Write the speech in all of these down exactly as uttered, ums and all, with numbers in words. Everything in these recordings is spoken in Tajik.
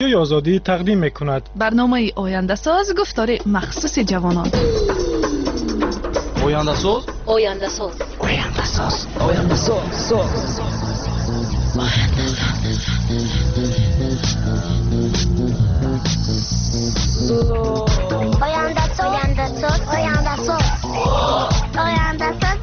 رادیوی آزادی تقدیم میکند. برنامه آینده ساز گفتار مخصوص جوانان. آینده ساز آینده ساز آینده ساز آینده ساز آینده ساز آینده ساز آینده ساز آینده ساز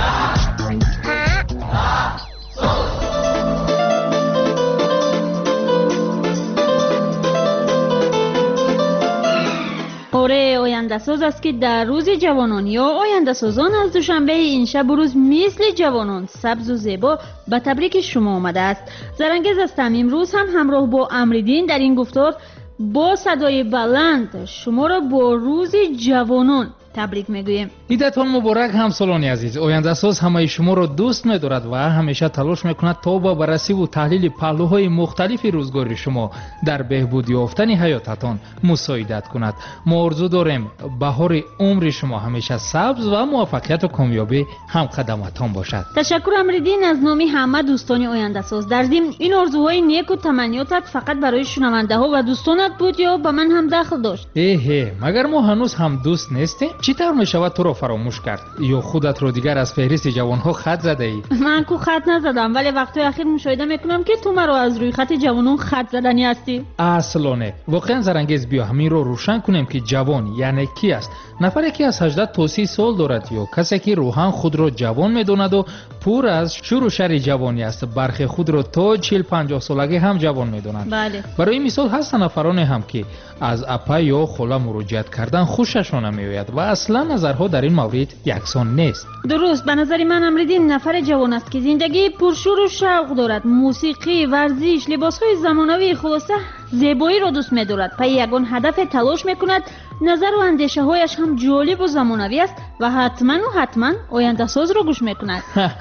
آره، آینده ساز است که در روز جوانان یا آینده سازان از دوشنبه این شب و روز مثل جوانان سبز و زیبا به تبریک شما آمده است. زرنگز هستم. امروز هم همراه با امریدین در این گفتار با صدای بلند شما را با روز جوانان تبریک میگویم. ایدتان مبارک همسالان عزیز. آینده ساز همه شما را دوست می‌دارد و همیشه تلاش می‌کند تا با بررسی و تحلیل پهلوهای مختلف روزگار شما در بهبود یافتن حیاتتان مساعدت کند. ما آرزو داریم بهار عمر شما همیشه سبز و موفقیت و کامیابی هم قدمتان باشد. تشکر امریدین از نام همه دوستان آینده ساز. در ضمن این آرزوهای نیک و تمنیاتت فقط برای شنونده ها و دوستانت بود یا به من هم دخل داشت؟ ایه مگر ما هنوز هم دوست نیستیم؟ چطور میشود تو را فراموش کرد یا خودت را دیگر از فهرست جوانها خط زده ای؟ من کو خط نزدم، ولی وقتی اخیر مشاهده میکنم که تو مرا از روی خط جوانان خط زدنی هستی. اصلا نه. واقعا زرنگز بیا همین رو روشن کنیم که جوان یعنی کی است. نفری که از هجده تا سی سال دارد یا کسی که روحاً خود را جوان میداند و پر از شور و شر جوانی است. برخی خود را تا چهل پنجاه سالگی هم جوان میدانند. بله. برای مثال هست نفران هم که از اپا یا خاله مراجعت کردن خوششان نمیآید و اصلا نظرها در این مورد یکسان نیست. درست. به نظر من امریدین نفر جوان است که زندگی پرشور و شوق دارد. موسیقی، ورزش، لباسهای زمانوی، خلاصه زیبایی را دوست می‌دارد. پای یگان هدف تلاش می‌کند. نظر و اندیشه هایش هم جالب و زمانوی است و حتما و حتما آینده ساز را گوش می‌کند.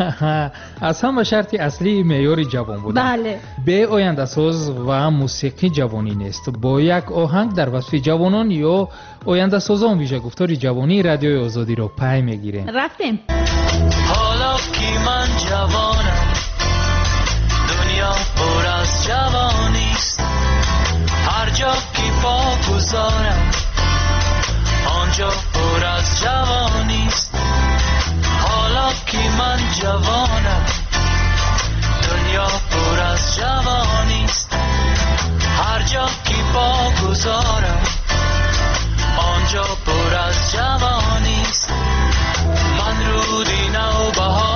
از هم شرط اصلی معیار جوان بودن. بله. به آینده ساز و موسیقی جوانی نیست. با یک آهنگ در وصف جوانان یا آینده سازان ویژه گفتار جوانی رادیوی آزادی را پی میگیریم. رفتیم. حالا که من جوانم دنیا پر از جوانی است. هر جا که پا گذارم آنجا پر از جوانی است. حالا که من جوانم دنیا پر از جوانی است. هر جا که پا گذارم آنجا پر از جوانی است. من رودی نو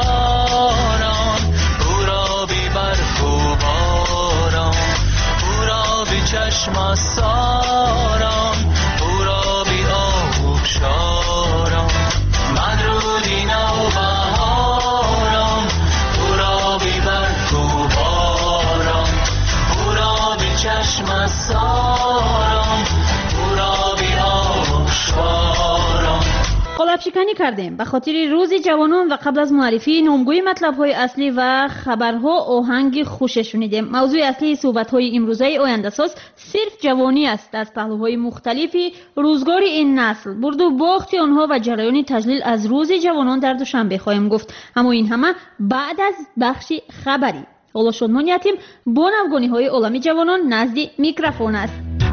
بهاران او را بی برف و باران او را بی چشم ساران او را بی آب شاران. من رودی نو بهاران او را بی برف و باران او را بی چشم ساران او را بی آب شاران. قالب شکنی کردیم به خاطر روز جوانان و قبل از معرفی نامگوی مطلب‌های اصلی و خبرها آهنگ خوش شنیدیم. موضوع اصلی صحبت‌های امروزه آینده ساز صرف جوانی است. از پهلوهای مختلفی روزگار این نسل، برد و باخت آنها و جریان تجلیل از روز جوانان در دوشنبه خواهیم گفت. اما این همه بعد از بخش خبری. حالا شادمانیتیم با نوگانی‌های عالمی جوانان نزد میکروفون است.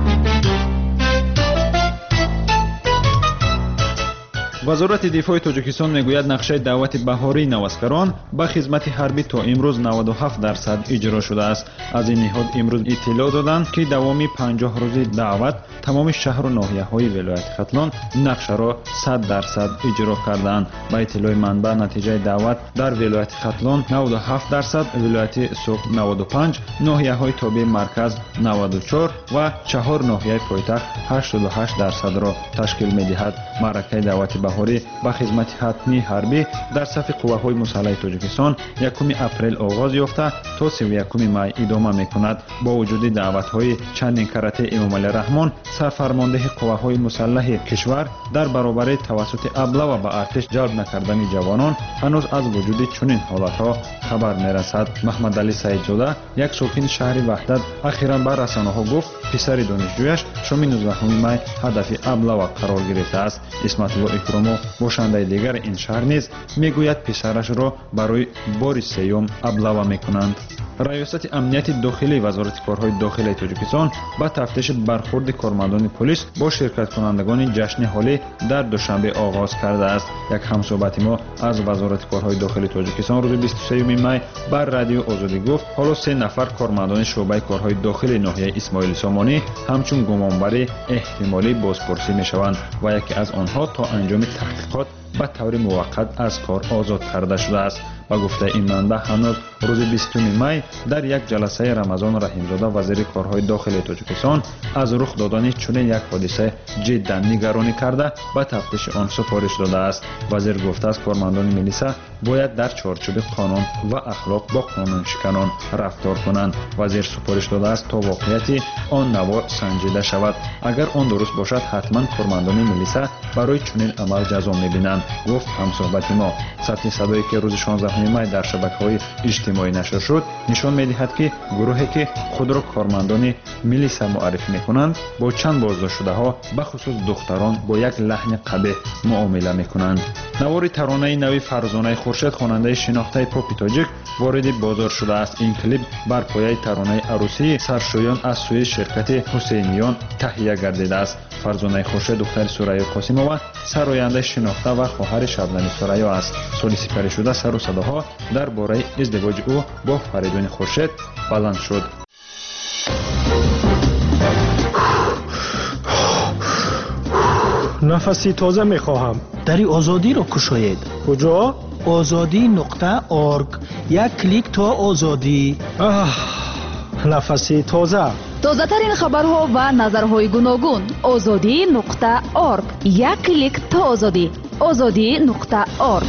وزارت دفاع تاجیکستان میگوید نقشه دعوت بهاری نواسکران به خدمت حربی تا امروز نود و هفت درصد اجرا شده است. از این نهاد امروز اطلاع دادند که دوامی پنجاه روزی دعوت تمام شهر و ناحیه‌های ولایت ختلان نقشه را صد درصد اجرا کردند. با اطلاع منبع نتیجه دعوت در ولایت ختلان نود و هفت درصد، ولایت سوق نود و پنج، ناحیه‌های تابع مرکز نود و چهار و چهار ناحیه پایتخت هشتاد و هشت درصد را تشکیل می‌دهد. معرکه دعوت بهاری با خدمت حتمی حربی در صف قواهای مسلح تاجیکستان یکم اپریل آغاز یافته تا سی و یکم می ادامه می‌کند. با وجود دعوت‌های چندین کرته امام علی رحمان سرفرمانده قواهای مسلح کشور در برابر توسط ابله و به ارتش جلب نکردن جوانان هنوز از وجود چنین حالت‌ها خبر می‌رسد. محمد علی سعیدزاده یک ساکن شهر وحدت اخیراً به رسانه‌ها گفت پسر دانشجویش شام نوزدهم می هدف ابله و قرار گرفته است. اسمت الله اکرامو باشنده دیگر این شهر نیز میگوید پسرش را برای بار سیوم ابله می‌کنند. риёсати амнияти дохилии вазорати корҳои дохилии тоҷикистон ба тафтиши бархурди кормандони полис бо ширкаткунандагони ҷашни ҳолӣ дар душанбе оғоз кардааст. Як ҳамсӯҳбати мо аз вазорати корҳои дохилии тоҷикистон рӯзи бисту сеюми май бар радио озодӣ гуфт ҳоло се нафар кормандони шуъбаи корҳои дохилии ноҳияи исмоили сомонӣ ҳамчун гумонбари эҳтимолӣ бозпурсӣ мешаванд ва яке аз онҳо то анҷоми таҳқиқот ба таври муваққат аз кор озод карда шудааст. ба гуфтаи ин манбаъ ҳанӯз рӯзи бистуми май дар як ҷаласаи Рамазон Раҳимзода вазири корҳои дохилии Тоҷикистон аз рух додани чунин як ҳодиса ҷиддан нигаронӣ карда ба тафтиши он супориш додааст. Вазир гуфтааст кормандони милиса бояд дар чорчӯби қонун ва ахлоқ бо қонуншиканон рафтор кунанд. Вазир супориш додааст то воқеияти он наво санҷида шавад. Агар он дуруст бошад ҳатман кормандони милиса барои чунин амал ҷазо мебинанд, гуфт ҳамсӯҳбати мо. Сатҳи садое ки рӯзи шонздаҳуми май дар шабакаҳои иҷтимоӣ нашр шуд нишон медиҳад ки гурӯҳе ки худро кормандони милиса муаррифӣ мекунанд бо чанд боздоштшудаҳо бахусус духтарон бо як лаҳни қабеҳ муомила мекунанд. навори таронаи нави Фарзонаи Хуршед хонандаи шинохтаи попи тоҷик вориди бозор шудааст. Ин клип бар пояи таронаи арӯсии саршоён аз сӯи ширкати Ҳусейниён таҳия гардидааст. Фарзонаи Хуршед духтари Сурайё Қосимова сарояндаи шинохта ва хоҳари Шабнами Сурайё аст. соли сипаришуда сару садоҳо дар бораи издивоҷи ӯ бо Фаридуни Хуршед баланд шуд. нафаси тоза мехоҳам. дари озодиро кушоед. куҷо? озодӣ нуқта орг. як клик то озодӣ. нафаси тоза. тозатарин хабарҳо ва назарҳои гуногун. озодӣ нуқта орг. як клик то озодӣ. озодӣ нуқта орг.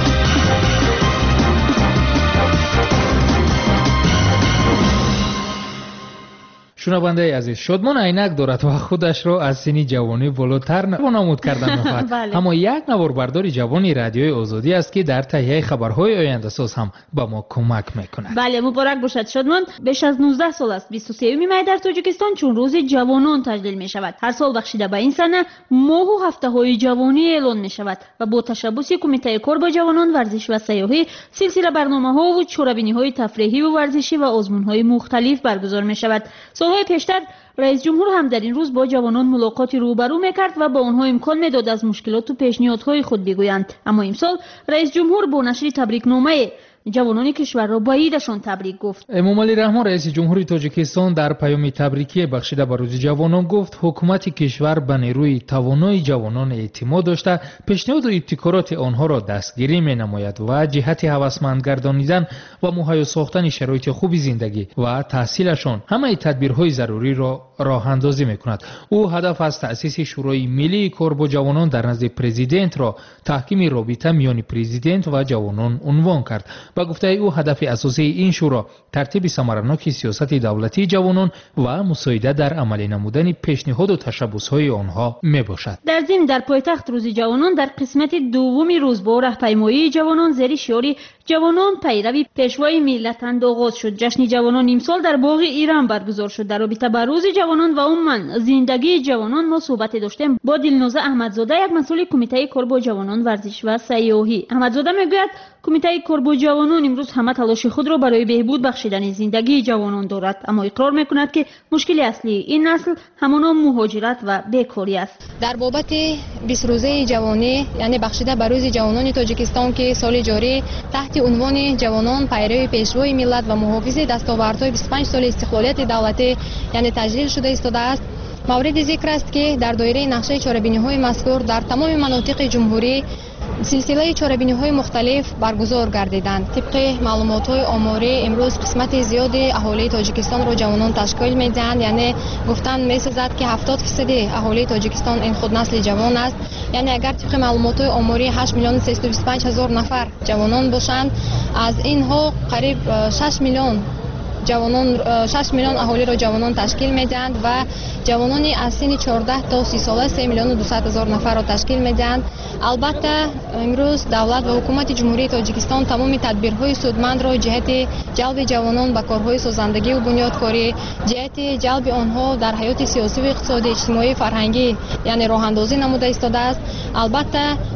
шунавандаи азиз, шодмон айнак дорад ва худашро аз синни ҷавонӣ болотар намуд кардан мехоҳад. аммо як наворбардори ҷавони радиои озодӣ аст ки дар таҳияи хабарҳои ояндасоз ҳам ба мо кӯмак мекунад. бале, муборак бошад шодмон. беш аз нуздаҳ сол аст бисту сеюми май дар Тоҷикистон чун рӯзи ҷавонон таҷлил мешавад. ҳар сол бахшида ба ин сана моҳу ҳафтаҳои ҷавонӣ эълон мешавад ва бо ташаббуси кумитаи кор бо ҷавонон, варзиш ва сайёҳӣ силсила барномаҳову чорабиниҳои тафреҳиву варзишӣ ва озмунҳои мухталиф баргузор мешавад. солҳои пештар раис ҷумҳур ҳам дар ин рӯз бо ҷавонон мулоқоти рӯбарӯ мекард ва ба онҳо имкон медод аз мушкилоту пешниҳодҳои худ бигӯянд. аммо имсол раис ҷумҳур бо нашри табрикномае ҷавонони кишварро ба идашон табрик гуфт. эмомалӣ раҳмон раиси ҷумҳури тоҷикистон дар паёми табрикие бахшида ба рӯзи ҷавонон гуфт ҳукумати кишвар ба нерӯи тавонои ҷавонон эътимод дошта пешниҳоду ибтикороти онҳоро дастгирӣ менамояд ва ҷиҳати ҳавасманд гардонидан ва муҳайё сохтани шароити хуби зиндагӣ ва таҳсилашон ҳамаи тадбирҳои заруриро роҳандозӣ мекунад. ӯ ҳадаф аз таъсиси шӯрои миллии кор бо ҷавонон дар назди президентро таҳкими робита миёни президент ва ҷавонон унвон кард. ба гуфтаи ӯ ҳадафи асосии ин шӯро тартиби самараноки сиёсати давлатии ҷавонон ва мусоида дар амалӣ намудани пешниҳоду ташаббусҳои онҳо мебошад. дар зимн дар пойтахт рӯзи ҷавонон дар қисмати дуввуми рӯз бо раҳпаймоии ҷавонон зери шиори ҷавонон пайрави пешвои миллатанд оғоз шуд. ҷашни ҷавонон имсол дар боғи Иран баргузор шуд. дар робита ба рӯзи ҷавонон ва умуман зиндагии ҷавонон мо суҳбате доштем бо Дилноза Аҳмадзода, як масъули кумитаи кор бо ҷавонон, варзиш ва сайёҳӣ. аҳмадзода мегӯяд кумитаи кор бо ҷавонон имрӯз ҳама талоши худро барои беҳбуд бахшидани зиндагии ҷавонон дорад, аммо иқрор мекунад ки мушкили аслии ин насл ҳамоно муҳоҷират ва бекорӣ аст. дар бобати бисрӯзаи ҷавонӣ, яъне бахшида ба рӯзи ҷавонони Тоҷикистон ки соли ҷорӣ таҳти унвони ҷавонон пайрави пешвои миллат ва муҳофизи дастовардҳои бисту панҷ соли истиқлолияти давлатӣ яъне таҷлил шуда истодааст. мавриди зикр аст ки дар доираи нақшаи чорабиниҳои мазкур дар тамоми манотиқи ҷумҳурӣ силсилаи чорабиниҳои мухталиф баргузор гардиданд. тибқи маълумотҳои оморӣ имрӯз қисмати зиёди аҳолии Тоҷикистонро ҷавонон ташкил медиҳанд, яъне гуфтан месозад ки ҳафтод фисади аҳолии Тоҷикистон ин худ насли ҷавон аст. яъне агар тибқи маълумотҳои оморӣ ҳашт миллиону сеюсту бисту панҷ ҳазор нафар ҷавонон бошанд, аз инҳо қариб шаш миллион ҷавонон шаш миллион аҳолиро ҷавонон ташкил медиҳанд ва ҷавонони аз синни чордаҳ то си сола се миллиону дусад ҳазор нафарро ташкил медиҳанд. албатта имрӯз давлат ва ҳукумати ҷумҳурии Тоҷикистон тамоми тадбирҳои судмандро ҷиҳати ҷалби ҷавонон ба корҳои созандагиву бунёдкорӣ, ҷиҳати ҷалби онҳо дар ҳаёти сиёсиву иқтисодӣ, иҷтимоӣ, фарҳангӣ яъне роҳандозӣ намуда истодааст. албатта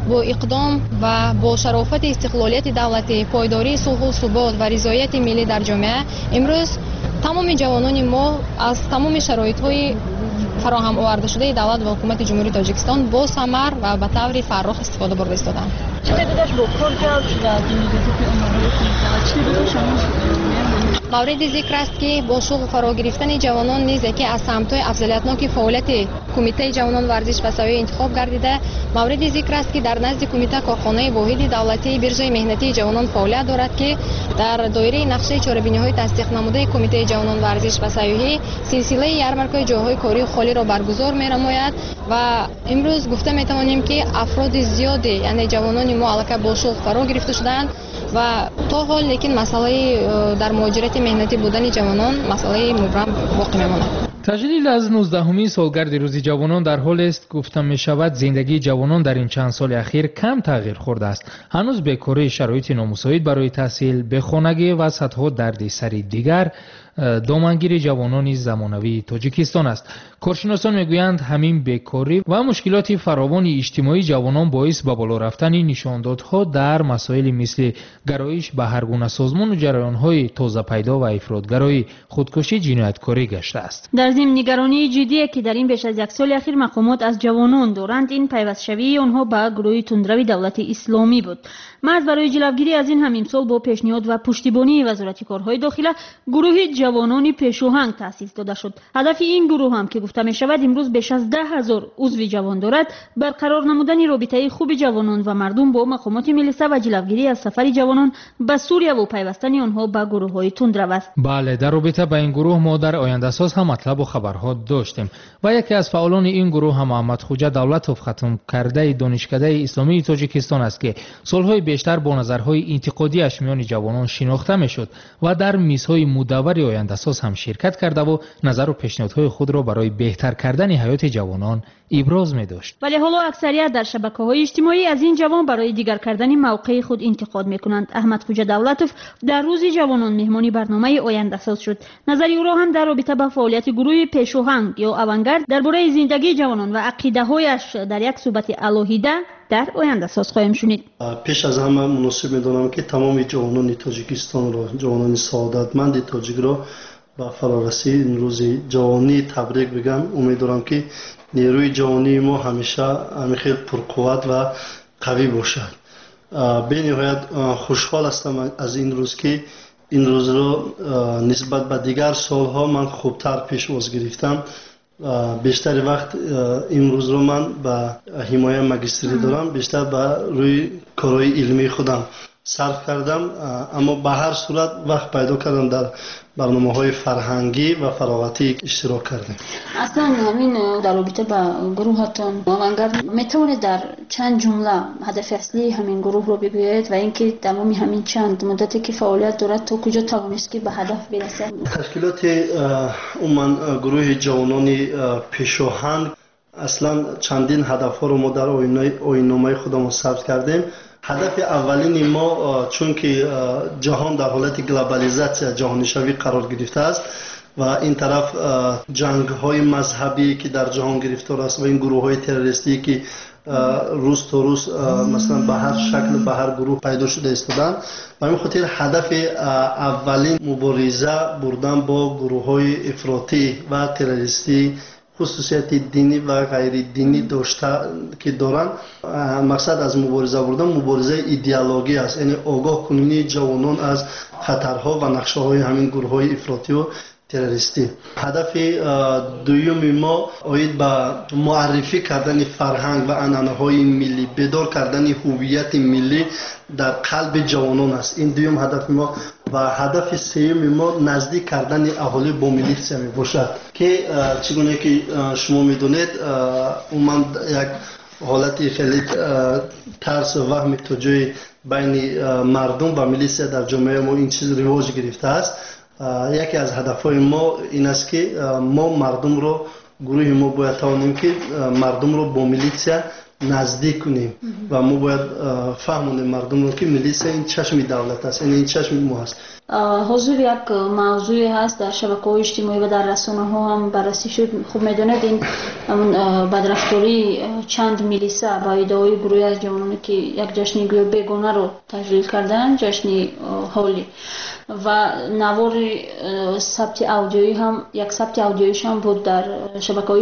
бо иқдом ва бо шарофати истиқлолияти давлатӣ, пойдории сулҳу субот ва ризояти миллӣ дар ҷомеа имрӯз тамоми ҷавонони мо аз тамоми шароитҳои фароҳам овардашудаи давлат ва ҳукумати ҷумҳурии Тоҷикистон бо самар ва ба таври фаррох истифода бурда истоданд. мавриди зикр аст ки бо шуғл фаро гирифтани ҷавонон низ яке аз самтҳои афзалиятноки фаъолияти кумитаи ҷавонон варзиш ва савоя интихоб гардида, мавриди зикр аст ки дар назди кумита корхонаи воҳиди давлатии биржаи меҳнатии ҷавонон фаъолият дорад ки дар доираи нақшаи чорабиниҳои тасдиқнамудаи кумитаи ҷавонон варзиш ва сайёҳӣ силсилаи ярмаркаи ҷойҳои кории холиро баргузор менамояд ва имрӯз гуфта метавонем ки афроди зиёде, яъне ҷавонони мо аллакай бо шуғл фаро гирифта шуданд ва то ҳол лекин масъалаи дар муҳоҷирати меҳнатӣ будани ҷавонон масъалаи мубрам боқӣ мемонад. таҷлил аз нуздаҳумин солгарди рӯзи ҷавонон дар ҳолест гуфта мешавад зиндагии ҷавонон дар ин чанд соли ахир кам тағйир хӯрдааст. ҳанӯз бекорӣ, шароити номусоид барои таҳсил, бехонагӣ ва садҳо дарди сари дигар домангири ҷавонони замонавии Тоҷикистон аст. коршиносон мегӯянд ҳамин бекорӣ ва мушкилоти фаровони иҷтимоии ҷавонон боис ба боло рафтани нишондодҳо дар масоили мисли гароиш ба ҳар гуна созмону ҷараёнҳои тозапайдо ва ифротгароӣ, худкушӣ, ҷинояткорӣ гаштааст. дар зимн нигаронии ҷиддие ки дар ин беш аз як соли ахир мақомот аз ҷавонон доранд, ин пайвастшавии онҳо ба гурӯҳи тундрави давлати исломӣ буд. маҳз барои ҷилавгирӣ аз ин ҳам имсол бо пешниҳод ва пуштибонии вазорати корҳои дохила гурӯҳи ҷавонони пешоҳанг таъсис дода шуд. ҳадафи ин гурӯҳ ҳам ки гуфта мешавад имрӯз беш аз даҳ ҳазор узви ҷавон дорад, барқарор намудани робитаи хуби ҷавонон ва мардум бо мақомоти милиса ва ҷилавгирӣ аз сафари ҷавонон ба Сурияву пайвастани онҳо ба гурӯҳҳои тундрав аст. бале, дар робита ба ин гурӯҳ мо дар ояндасоз ҳам матлабу хабарҳо доштем ва яке аз фаъолони ин гурӯҳ ҳам Муҳаммадхоҷа Давлатов, хатмкардаи донишкадаи исломии Тоҷикистон аст ки солҳои бештар бо назарҳои интиқодиаш миёни ҷавонон шинохта мешуд ва дар мизҳои мудаввари ояндасоз ҳам ширкат кардаву назару пешниҳодҳои худро барои беҳтар кардани ҳаёти ҷавонон иброз медошт. вале ҳоло аксарият дар шабакаҳои иҷтимоӣ аз ин ҷавон барои дигар кардани мавқеи худ интиқод мекунанд. Аҳмадхоҷа Давлатов дар рӯзи ҷавонон меҳмони барномаи ояндасоз шуд. назари ӯро ҳам дар робита ба фаъолияти гурӯҳи пешоҳанг ё авангард дар бораи зиндагии ҷавонон ва ақидаҳояш дар як суҳбати алоҳида дар ояндасоз хоҳем шунид. пеш аз ҳама муносиб медонам ки тамоми ҷавонони Тоҷикистонро, ҷавонони саодатманди тоҷикро ба фарорасии ин рӯзи ҷавонӣ табрик бигам. умедворам ки нерӯи ҷавонии мо ҳамеша ҳамихел пурқувват ва қавӣ бошад. бениҳоят хушҳол ҳастам аз ин рӯз ки ин рӯзро нисбат ба дигар солҳо ман хубтар пешвоз гирифтам. бештари вақт имрӯзро ман ба ҳимоя магистрӣ дорам, бештар ба рӯи корҳои илмии худам сарф кардам, аммо ба ҳар сурат вақт пайдо кардам дар барномаҳои фарҳангӣ ва фароғатӣ иштирок кардем. аслан ҳамин дар робита ба гурӯҳатон авангард метавонед дар чанд ҷумла ҳадафи аслии ҳамин гурӯҳро бигӯяед ва ин ки тамоми ҳамин чанд муддате ки фаъолият дорад то куҷо тавонист ки ба ҳадаф бирасад? ташкилоти умуман гурӯҳи ҷавонони пешоҳанг аслан чандин ҳадафҳоро мо дар оинномаи худамон сабт кардем. ҳадафи аввалини мо чунки ҷаҳон дар ҳолати глобализатсия, ҷаҳонишавӣ қарор гирифтааст ва ин тараф ҷангҳои мазҳабӣ ки дар ҷаҳон гирифтор аст ва ин гурӯҳҳои террористӣ ки рӯз то рӯз масалан ба ҳар шакл ба ҳар гурӯҳ пайдо шуда истоданд. ба ҳамин хотир ҳадафи аввалин мубориза бурдан бо гурӯҳҳои ифротӣ ва террористӣ خصوصیت دینی و غیر دینی داشته که دارن. مقصد از مبارزه بودن مبارزه ایدئولوژی است، یعنی آگاه کننی جوانان از خطرها و نقشه های همین گروه های افراطی و تروریستی. هدف دوم ما آید به معرفی کردن فرهنگ و عنعنه های ملی، بیدار کردن هویت ملی در قلب جوانان است. این دوم هدف ما و هدف سوم ما نزدیک کردن اهالی با میلیسیا می باشد که چگونه که شما میدونید عموما یک حالتی خیلی ترس و وهم توجیه بین مردم و میلیسیا در جامعه ما این چیز رواج گرفته است. یکی از هدفهای ما این است که ما مردم رو گروه ما باید توانیم که مردم رو با میلیسیا نزدیک کنیم و ما باید فهمونیم مردم رو که ملیسا این چشم دولت است، این چشم ما است. حضور یک موضوعی هست در شبکه‌های اجتماعی و در رسانه‌ها هم بررسی شد. خوب می‌دونید این بدرفتاری چند میلیسا با ادعای گروهی از جوانانی که یک جشن گویا بیگانه رو تشکیل کردن، جشن هولی، و نوار ثبت اودیویی هم یک ثبت اودیوییش هم بود در شبکه‌های